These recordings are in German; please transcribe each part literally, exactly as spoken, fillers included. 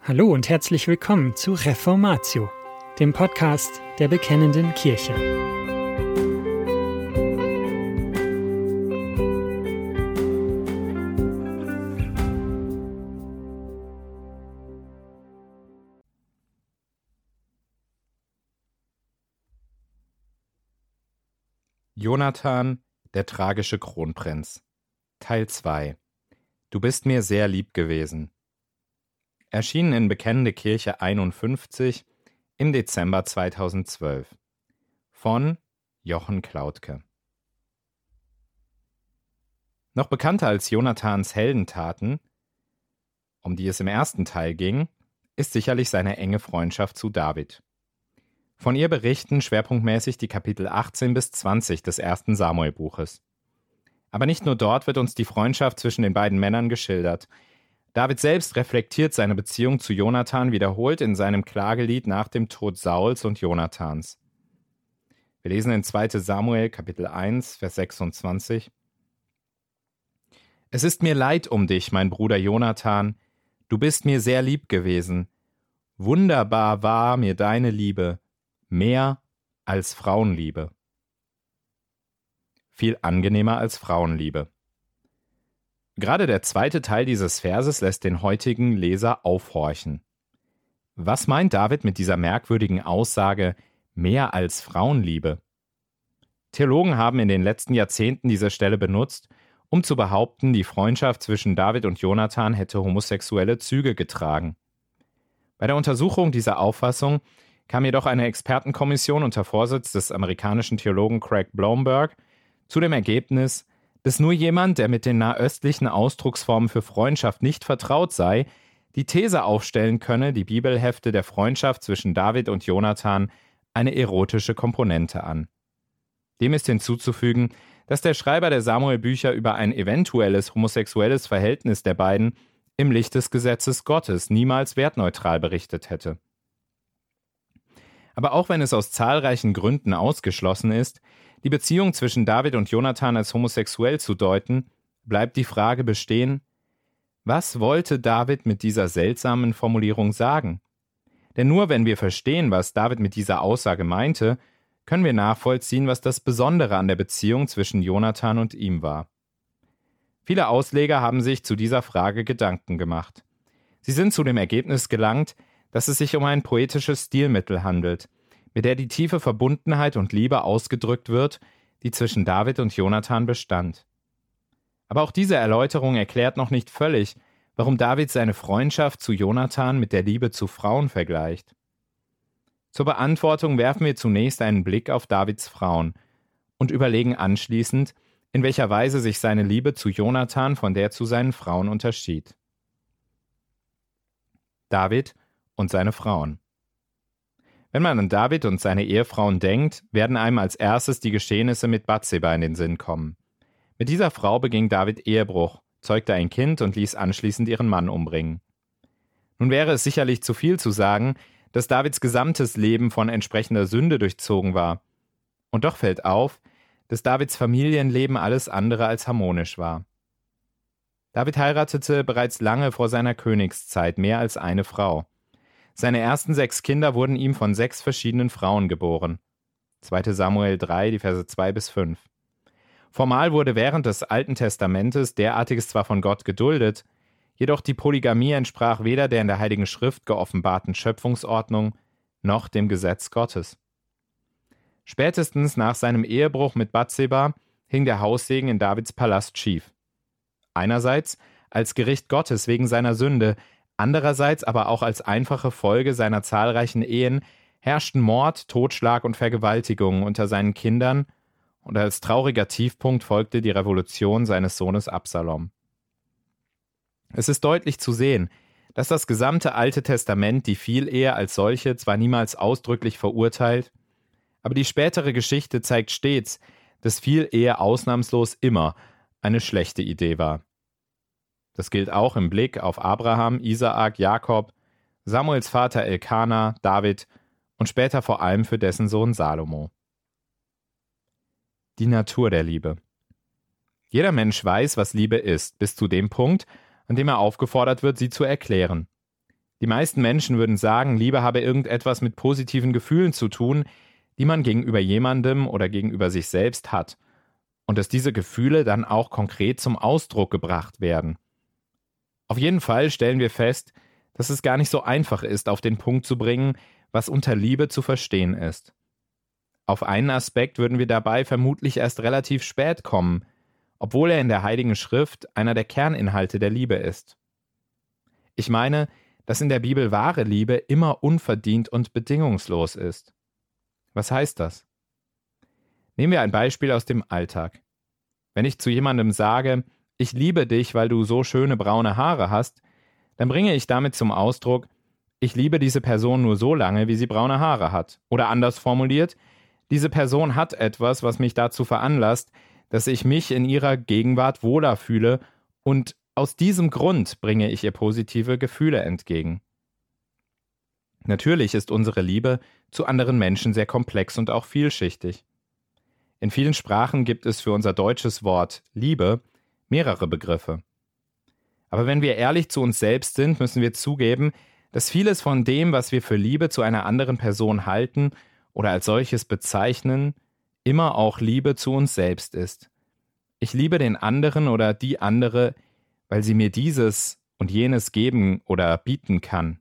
Hallo und herzlich willkommen zu Reformatio, dem Podcast der Bekennenden Kirche. Jonathan, der tragische Kronprinz. Teil zwei. Du bist mir sehr lieb gewesen. Erschienen in Bekennende Kirche einundfünfzig im Dezember zweitausendzwölf. Von Jochen Klautke. Noch bekannter als Jonathans Heldentaten, um die es im ersten Teil ging, ist sicherlich seine enge Freundschaft zu David. Von ihr berichten schwerpunktmäßig die Kapitel achtzehn bis zwanzig des ersten Samuel-Buches. Aber nicht nur dort wird uns die Freundschaft zwischen den beiden Männern geschildert. David selbst reflektiert seine Beziehung zu Jonathan wiederholt in seinem Klagelied nach dem Tod Sauls und Jonathans. Wir lesen in zweiter Samuel, Kapitel eins, Vers sechsundzwanzig. Es ist mir leid um dich, mein Bruder Jonathan. Du bist mir sehr lieb gewesen. Wunderbar war mir deine Liebe, mehr als Frauenliebe. Viel angenehmer als Frauenliebe. Gerade der zweite Teil dieses Verses lässt den heutigen Leser aufhorchen. Was meint David mit dieser merkwürdigen Aussage, mehr als Frauenliebe? Theologen haben in den letzten Jahrzehnten diese Stelle benutzt, um zu behaupten, die Freundschaft zwischen David und Jonathan hätte homosexuelle Züge getragen. Bei der Untersuchung dieser Auffassung kam jedoch eine Expertenkommission unter Vorsitz des amerikanischen Theologen Craig Blomberg zu dem Ergebnis, dass nur jemand, der mit den nahöstlichen Ausdrucksformen für Freundschaft nicht vertraut sei, die These aufstellen könne, die Bibel hefte der Freundschaft zwischen David und Jonathan eine erotische Komponente an. Dem ist hinzuzufügen, dass der Schreiber der Samuel-Bücher über ein eventuelles homosexuelles Verhältnis der beiden im Licht des Gesetzes Gottes niemals wertneutral berichtet hätte. Aber auch wenn es aus zahlreichen Gründen ausgeschlossen ist, die Beziehung zwischen David und Jonathan als homosexuell zu deuten, bleibt die Frage bestehen, was wollte David mit dieser seltsamen Formulierung sagen? Denn nur wenn wir verstehen, was David mit dieser Aussage meinte, können wir nachvollziehen, was das Besondere an der Beziehung zwischen Jonathan und ihm war. Viele Ausleger haben sich zu dieser Frage Gedanken gemacht. Sie sind zu dem Ergebnis gelangt, dass es sich um ein poetisches Stilmittel handelt, mit der die tiefe Verbundenheit und Liebe ausgedrückt wird, die zwischen David und Jonathan bestand. Aber auch diese Erläuterung erklärt noch nicht völlig, warum David seine Freundschaft zu Jonathan mit der Liebe zu Frauen vergleicht. Zur Beantwortung werfen wir zunächst einen Blick auf Davids Frauen und überlegen anschließend, in welcher Weise sich seine Liebe zu Jonathan von der zu seinen Frauen unterschied. David und seine Frauen. Wenn man an David und seine Ehefrauen denkt, werden einem als erstes die Geschehnisse mit Bathseba in den Sinn kommen. Mit dieser Frau beging David Ehebruch, zeugte ein Kind und ließ anschließend ihren Mann umbringen. Nun wäre es sicherlich zu viel zu sagen, dass Davids gesamtes Leben von entsprechender Sünde durchzogen war. Und doch fällt auf, dass Davids Familienleben alles andere als harmonisch war. David heiratete bereits lange vor seiner Königszeit mehr als eine Frau. Seine ersten sechs Kinder wurden ihm von sechs verschiedenen Frauen geboren. zweiter Samuel drei, die Verse zwei bis fünf. Formal wurde während des Alten Testamentes derartiges zwar von Gott geduldet, jedoch die Polygamie entsprach weder der in der Heiligen Schrift geoffenbarten Schöpfungsordnung noch dem Gesetz Gottes. Spätestens nach seinem Ehebruch mit Bathseba hing der Haussegen in Davids Palast schief. Einerseits als Gericht Gottes wegen seiner Sünde, andererseits aber auch als einfache Folge seiner zahlreichen Ehen herrschten Mord, Totschlag und Vergewaltigung unter seinen Kindern und als trauriger Tiefpunkt folgte die Revolution seines Sohnes Absalom. Es ist deutlich zu sehen, dass das gesamte Alte Testament die Vielehe als solche zwar niemals ausdrücklich verurteilt, aber die spätere Geschichte zeigt stets, dass Vielehe ausnahmslos immer eine schlechte Idee war. Das gilt auch im Blick auf Abraham, Isaak, Jakob, Samuels Vater Elkana, David und später vor allem für dessen Sohn Salomo. Die Natur der Liebe. Jeder Mensch weiß, was Liebe ist, bis zu dem Punkt, an dem er aufgefordert wird, sie zu erklären. Die meisten Menschen würden sagen, Liebe habe irgendetwas mit positiven Gefühlen zu tun, die man gegenüber jemandem oder gegenüber sich selbst hat, und dass diese Gefühle dann auch konkret zum Ausdruck gebracht werden. Auf jeden Fall stellen wir fest, dass es gar nicht so einfach ist, auf den Punkt zu bringen, was unter Liebe zu verstehen ist. Auf einen Aspekt würden wir dabei vermutlich erst relativ spät kommen, obwohl er in der Heiligen Schrift einer der Kerninhalte der Liebe ist. Ich meine, dass in der Bibel wahre Liebe immer unverdient und bedingungslos ist. Was heißt das? Nehmen wir ein Beispiel aus dem Alltag. Wenn ich zu jemandem sage, ich liebe dich, weil du so schöne braune Haare hast, dann bringe ich damit zum Ausdruck, ich liebe diese Person nur so lange, wie sie braune Haare hat. Oder anders formuliert, diese Person hat etwas, was mich dazu veranlasst, dass ich mich in ihrer Gegenwart wohler fühle, und aus diesem Grund bringe ich ihr positive Gefühle entgegen. Natürlich ist unsere Liebe zu anderen Menschen sehr komplex und auch vielschichtig. In vielen Sprachen gibt es für unser deutsches Wort Liebe mehrere Begriffe. Aber wenn wir ehrlich zu uns selbst sind, müssen wir zugeben, dass vieles von dem, was wir für Liebe zu einer anderen Person halten oder als solches bezeichnen, immer auch Liebe zu uns selbst ist. Ich liebe den anderen oder die andere, weil sie mir dieses und jenes geben oder bieten kann.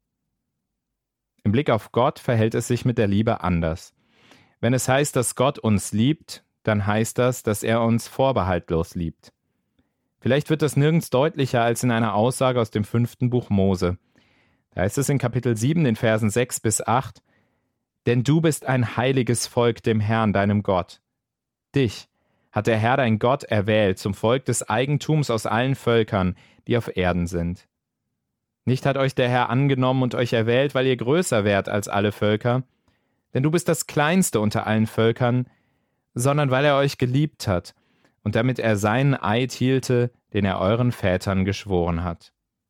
Im Blick auf Gott verhält es sich mit der Liebe anders. Wenn es heißt, dass Gott uns liebt, dann heißt das, dass er uns vorbehaltlos liebt. Vielleicht wird das nirgends deutlicher als in einer Aussage aus dem fünften Buch Mose. Da heißt es in Kapitel sieben, den Versen sechs bis acht, denn du bist ein heiliges Volk dem Herrn, deinem Gott. Dich hat der Herr dein Gott erwählt zum Volk des Eigentums aus allen Völkern, die auf Erden sind. Nicht hat euch der Herr angenommen und euch erwählt, weil ihr größer wärt als alle Völker, denn du bist das Kleinste unter allen Völkern, sondern weil er euch geliebt hat und damit er seinen Eid hielte, den er euren Vätern geschworen hat.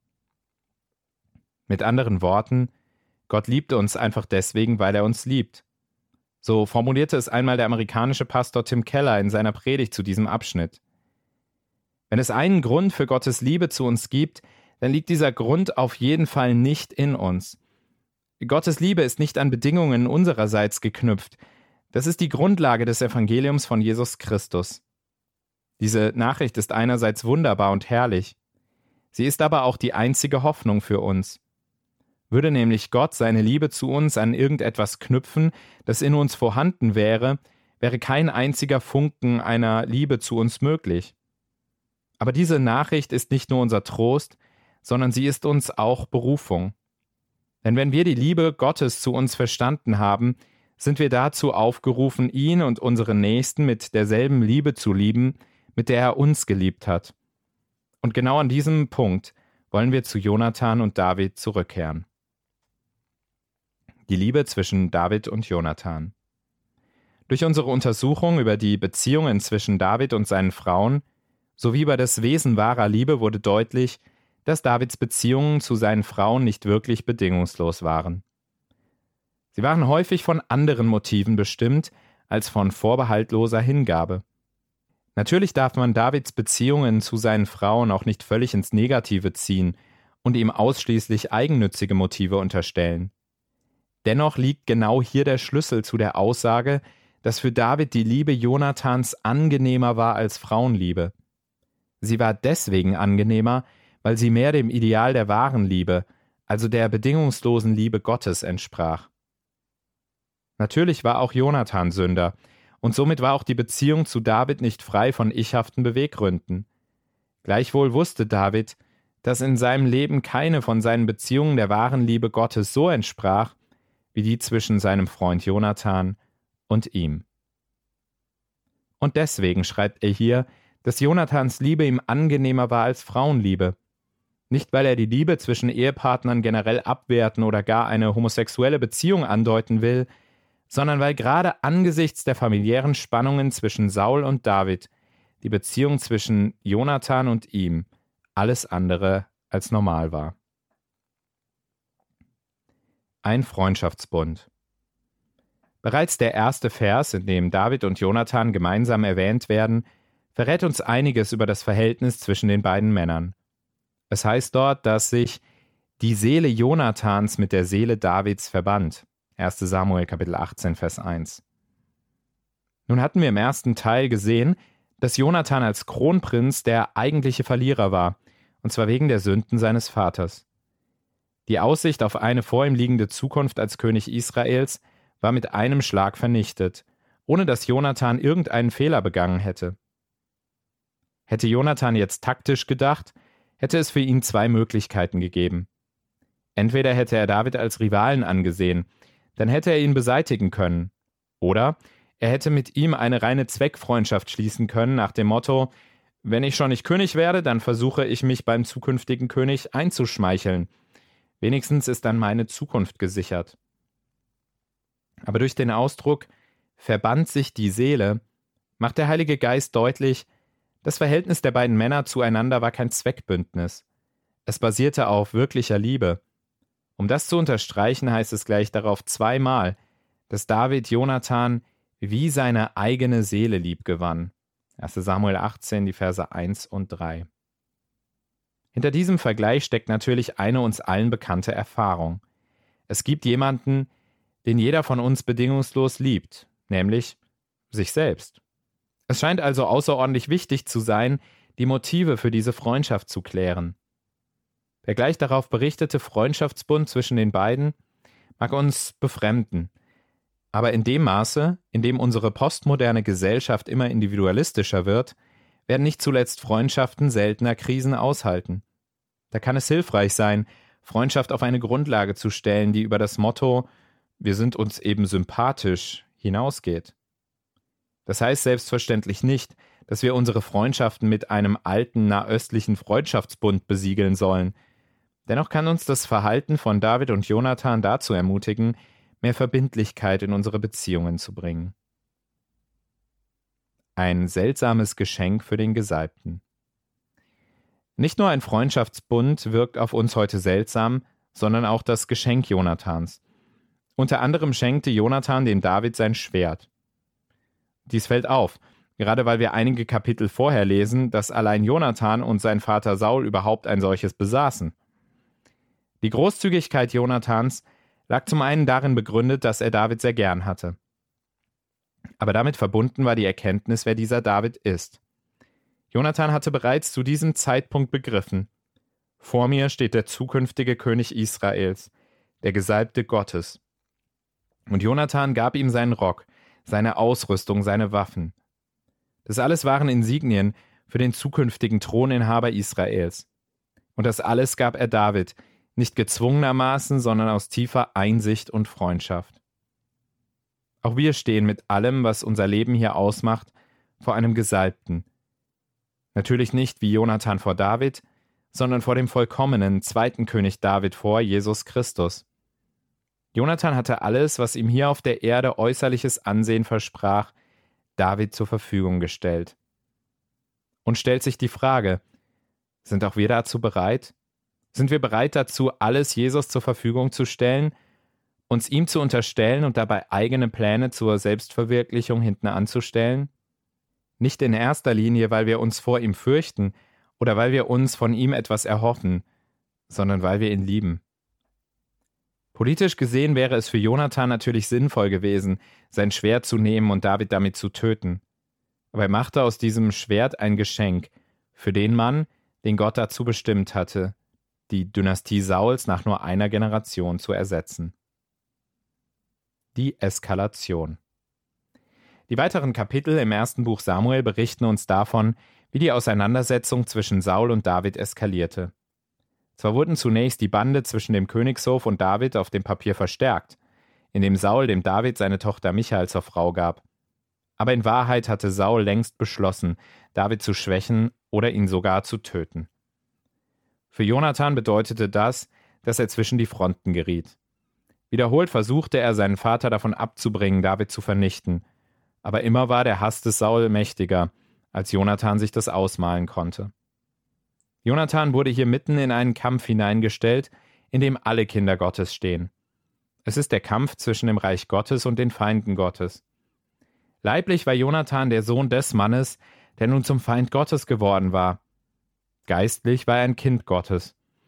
Mit anderen Worten, Gott liebt uns einfach deswegen, weil er uns liebt. So formulierte es einmal der amerikanische Pastor Tim Keller in seiner Predigt zu diesem Abschnitt. Wenn es einen Grund für Gottes Liebe zu uns gibt, dann liegt dieser Grund auf jeden Fall nicht in uns. Gottes Liebe ist nicht an Bedingungen unsererseits geknüpft. Das ist die Grundlage des Evangeliums von Jesus Christus. Diese Nachricht ist einerseits wunderbar und herrlich. Sie ist aber auch die einzige Hoffnung für uns. Würde nämlich Gott seine Liebe zu uns an irgendetwas knüpfen, das in uns vorhanden wäre, wäre kein einziger Funken einer Liebe zu uns möglich. Aber diese Nachricht ist nicht nur unser Trost, sondern sie ist uns auch Berufung. Denn wenn wir die Liebe Gottes zu uns verstanden haben, sind wir dazu aufgerufen, ihn und unseren Nächsten mit derselben Liebe zu lieben, mit der er uns geliebt hat. Und genau an diesem Punkt wollen wir zu Jonathan und David zurückkehren. Die Liebe zwischen David und Jonathan. Durch unsere Untersuchung über die Beziehungen zwischen David und seinen Frauen sowie über das Wesen wahrer Liebe wurde deutlich, dass Davids Beziehungen zu seinen Frauen nicht wirklich bedingungslos waren. Sie waren häufig von anderen Motiven bestimmt als von vorbehaltloser Hingabe. Natürlich darf man Davids Beziehungen zu seinen Frauen auch nicht völlig ins Negative ziehen und ihm ausschließlich eigennützige Motive unterstellen. Dennoch liegt genau hier der Schlüssel zu der Aussage, dass für David die Liebe Jonathans angenehmer war als Frauenliebe. Sie war deswegen angenehmer, weil sie mehr dem Ideal der wahren Liebe, also der bedingungslosen Liebe Gottes, entsprach. Natürlich war auch Jonathan Sünder, und somit war auch die Beziehung zu David nicht frei von ichhaften Beweggründen. Gleichwohl wusste David, dass in seinem Leben keine von seinen Beziehungen der wahren Liebe Gottes so entsprach, wie die zwischen seinem Freund Jonathan und ihm. Und deswegen schreibt er hier, dass Jonathans Liebe ihm angenehmer war als Frauenliebe. Nicht, weil er die Liebe zwischen Ehepartnern generell abwerten oder gar eine homosexuelle Beziehung andeuten will, sondern weil gerade angesichts der familiären Spannungen zwischen Saul und David die Beziehung zwischen Jonathan und ihm alles andere als normal war. Ein Freundschaftsbund. Bereits der erste Vers, in dem David und Jonathan gemeinsam erwähnt werden, verrät uns einiges über das Verhältnis zwischen den beiden Männern. Es heißt dort, dass sich die Seele Jonathans mit der Seele Davids verband. erster Samuel Kapitel achtzehn, Vers eins. Nun hatten wir im ersten Teil gesehen, dass Jonathan als Kronprinz der eigentliche Verlierer war, und zwar wegen der Sünden seines Vaters. Die Aussicht auf eine vor ihm liegende Zukunft als König Israels war mit einem Schlag vernichtet, ohne dass Jonathan irgendeinen Fehler begangen hätte. Hätte Jonathan jetzt taktisch gedacht, hätte es für ihn zwei Möglichkeiten gegeben. Entweder hätte er David als Rivalen angesehen, dann hätte er ihn beseitigen können, oder er hätte mit ihm eine reine Zweckfreundschaft schließen können nach dem Motto: Wenn ich schon nicht König werde, dann versuche ich mich beim zukünftigen König einzuschmeicheln. Wenigstens ist dann meine Zukunft gesichert. Aber durch den Ausdruck verband sich die Seele macht der Heilige Geist deutlich, das Verhältnis der beiden Männer zueinander war kein Zweckbündnis. Es basierte auf wirklicher Liebe. Um das zu unterstreichen, heißt es gleich darauf zweimal, dass David Jonathan wie seine eigene Seele liebgewann. erster Samuel achtzehn, die Verse eins und drei. Hinter diesem Vergleich steckt natürlich eine uns allen bekannte Erfahrung. Es gibt jemanden, den jeder von uns bedingungslos liebt, nämlich sich selbst. Es scheint also außerordentlich wichtig zu sein, die Motive für diese Freundschaft zu klären. Der gleich darauf berichtete Freundschaftsbund zwischen den beiden mag uns befremden, aber in dem Maße, in dem unsere postmoderne Gesellschaft immer individualistischer wird, werden nicht zuletzt Freundschaften seltener Krisen aushalten. Da kann es hilfreich sein, Freundschaft auf eine Grundlage zu stellen, die über das Motto „Wir sind uns eben sympathisch“ hinausgeht. Das heißt selbstverständlich nicht, dass wir unsere Freundschaften mit einem alten nahöstlichen Freundschaftsbund besiegeln sollen. Dennoch kann uns das Verhalten von David und Jonathan dazu ermutigen, mehr Verbindlichkeit in unsere Beziehungen zu bringen. Ein seltsames Geschenk für den Gesalbten. Nicht nur ein Freundschaftsbund wirkt auf uns heute seltsam, sondern auch das Geschenk Jonathans. Unter anderem schenkte Jonathan dem David sein Schwert. Dies fällt auf, gerade weil wir einige Kapitel vorher lesen, dass allein Jonathan und sein Vater Saul überhaupt ein solches besaßen. Die Großzügigkeit Jonathans lag zum einen darin begründet, dass er David sehr gern hatte. Aber damit verbunden war die Erkenntnis, wer dieser David ist. Jonathan hatte bereits zu diesem Zeitpunkt begriffen: Vor mir steht der zukünftige König Israels, der Gesalbte Gottes. Und Jonathan gab ihm seinen Rock, seine Ausrüstung, seine Waffen. Das alles waren Insignien für den zukünftigen Throninhaber Israels. Und das alles gab er David, nicht gezwungenermaßen, sondern aus tiefer Einsicht und Freundschaft. Auch wir stehen mit allem, was unser Leben hier ausmacht, vor einem Gesalbten. Natürlich nicht wie Jonathan vor David, sondern vor dem vollkommenen zweiten König David vor, Jesus Christus. Jonathan hatte alles, was ihm hier auf der Erde äußerliches Ansehen versprach, David zur Verfügung gestellt. Und stellt sich die Frage: Sind auch wir dazu bereit? Sind wir bereit dazu, alles Jesus zur Verfügung zu stellen, uns ihm zu unterstellen und dabei eigene Pläne zur Selbstverwirklichung hinten anzustellen? Nicht in erster Linie, weil wir uns vor ihm fürchten oder weil wir uns von ihm etwas erhoffen, sondern weil wir ihn lieben. Politisch gesehen wäre es für Jonathan natürlich sinnvoll gewesen, sein Schwert zu nehmen und David damit zu töten. Aber er machte aus diesem Schwert ein Geschenk für den Mann, den Gott dazu bestimmt hatte, die Dynastie Sauls nach nur einer Generation zu ersetzen. Die Eskalation. Die weiteren Kapitel im ersten Buch Samuel berichten uns davon, wie die Auseinandersetzung zwischen Saul und David eskalierte. Zwar wurden zunächst die Bande zwischen dem Königshof und David auf dem Papier verstärkt, indem Saul dem David seine Tochter Michal zur Frau gab. Aber in Wahrheit hatte Saul längst beschlossen, David zu schwächen oder ihn sogar zu töten. Für Jonathan bedeutete das, dass er zwischen die Fronten geriet. Wiederholt versuchte er, seinen Vater davon abzubringen, David zu vernichten. Aber immer war der Hass des Saul mächtiger, als Jonathan sich das ausmalen konnte. Jonathan wurde hier mitten in einen Kampf hineingestellt, in dem alle Kinder Gottes stehen. Es ist der Kampf zwischen dem Reich Gottes und den Feinden Gottes. Leiblich war Jonathan der Sohn des Mannes, der nun zum Feind Gottes geworden war. Geistlich war er ein Kind Gottes.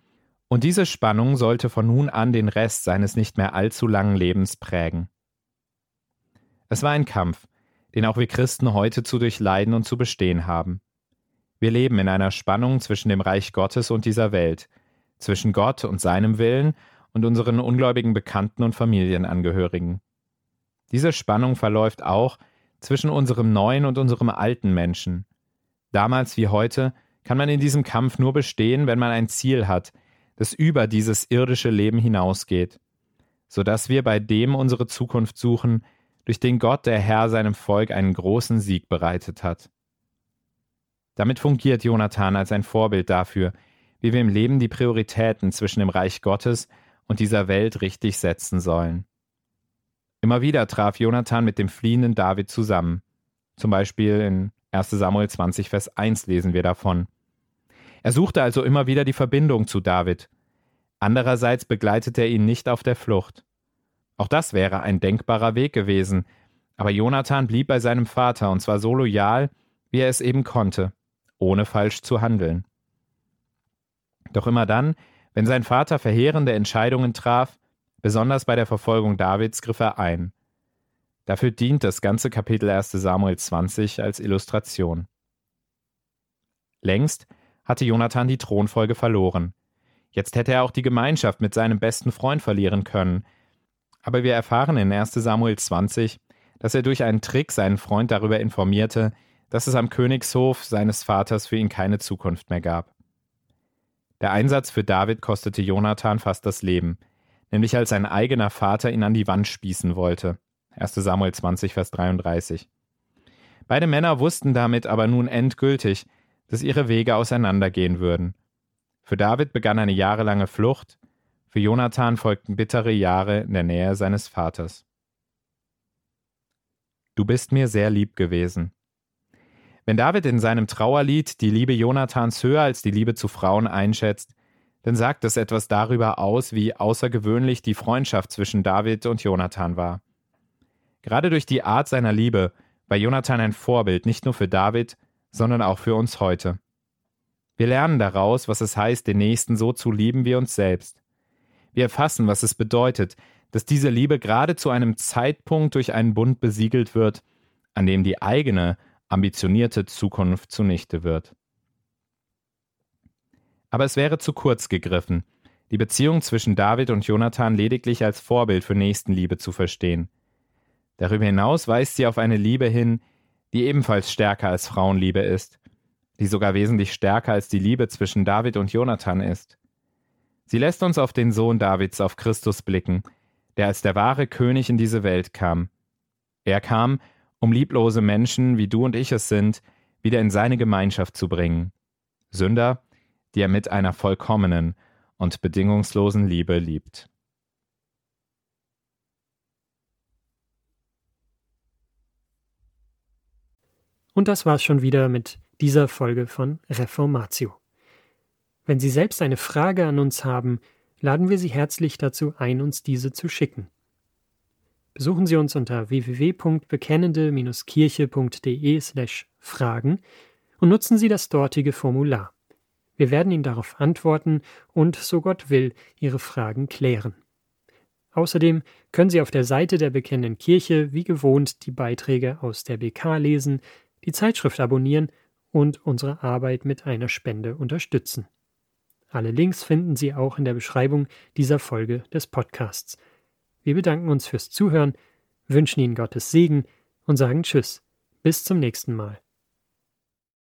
Und diese Spannung sollte von nun an den Rest seines nicht mehr allzu langen Lebens prägen. Es war ein Kampf, den auch wir Christen heute zu durchleiden und zu bestehen haben. Wir leben in einer Spannung zwischen dem Reich Gottes und dieser Welt, zwischen Gott und seinem Willen und unseren ungläubigen Bekannten und Familienangehörigen. Diese Spannung verläuft auch zwischen unserem neuen und unserem alten Menschen. Damals wie heute kann man in diesem Kampf nur bestehen, wenn man ein Ziel hat, das über dieses irdische Leben hinausgeht, sodass wir bei dem unsere Zukunft suchen, durch den Gott, der Herr, seinem Volk einen großen Sieg bereitet hat. Damit fungiert Jonathan als ein Vorbild dafür, wie wir im Leben die Prioritäten zwischen dem Reich Gottes und dieser Welt richtig setzen sollen. Immer wieder traf Jonathan mit dem fliehenden David zusammen. Zum Beispiel in erster Samuel zwanzig, Vers eins lesen wir davon. Er suchte also immer wieder die Verbindung zu David. Andererseits begleitete er ihn nicht auf der Flucht. Auch das wäre ein denkbarer Weg gewesen, aber Jonathan blieb bei seinem Vater und zwar so loyal, wie er es eben konnte, ohne falsch zu handeln. Doch immer dann, wenn sein Vater verheerende Entscheidungen traf, besonders bei der Verfolgung Davids, griff er ein. Dafür dient das ganze Kapitel erster Samuel zwanzig als Illustration. Längst hatte Jonathan die Thronfolge verloren. Jetzt hätte er auch die Gemeinschaft mit seinem besten Freund verlieren können. Aber wir erfahren in erster Samuel zwanzig, dass er durch einen Trick seinen Freund darüber informierte, dass es am Königshof seines Vaters für ihn keine Zukunft mehr gab. Der Einsatz für David kostete Jonathan fast das Leben, nämlich als sein eigener Vater ihn an die Wand spießen wollte. erster Samuel zwanzig, Vers dreiunddreißig. Beide Männer wussten damit aber nun endgültig, dass ihre Wege auseinandergehen würden. Für David begann eine jahrelange Flucht, für Jonathan folgten bittere Jahre in der Nähe seines Vaters. Du bist mir sehr lieb gewesen. Wenn David in seinem Trauerlied die Liebe Jonathans höher als die Liebe zu Frauen einschätzt, dann sagt es etwas darüber aus, wie außergewöhnlich die Freundschaft zwischen David und Jonathan war. Gerade durch die Art seiner Liebe war Jonathan ein Vorbild nicht nur für David, sondern auch für uns heute. Wir lernen daraus, was es heißt, den Nächsten so zu lieben wie uns selbst. Wir erfassen, was es bedeutet, dass diese Liebe gerade zu einem Zeitpunkt durch einen Bund besiegelt wird, an dem die eigene, ambitionierte Zukunft zunichte wird. Aber es wäre zu kurz gegriffen, die Beziehung zwischen David und Jonathan lediglich als Vorbild für Nächstenliebe zu verstehen. Darüber hinaus weist sie auf eine Liebe hin, die ebenfalls stärker als Frauenliebe ist, die sogar wesentlich stärker als die Liebe zwischen David und Jonathan ist. Sie lässt uns auf den Sohn Davids, auf Christus blicken, der als der wahre König in diese Welt kam. Er kam, um lieblose Menschen, wie du und ich es sind, wieder in seine Gemeinschaft zu bringen. Sünder, die er mit einer vollkommenen und bedingungslosen Liebe liebt. Und das war's schon wieder mit dieser Folge von Reformatio. Wenn Sie selbst eine Frage an uns haben, laden wir Sie herzlich dazu ein, uns diese zu schicken. Besuchen Sie uns unter w w w punkt bekennende Kirche punkt d e slash fragen und nutzen Sie das dortige Formular. Wir werden Ihnen darauf antworten und, so Gott will, Ihre Fragen klären. Außerdem können Sie auf der Seite der Bekennenden Kirche wie gewohnt die Beiträge aus der B K lesen, die Zeitschrift abonnieren und unsere Arbeit mit einer Spende unterstützen. Alle Links finden Sie auch in der Beschreibung dieser Folge des Podcasts. Wir bedanken uns fürs Zuhören, wünschen Ihnen Gottes Segen und sagen Tschüss, bis zum nächsten Mal.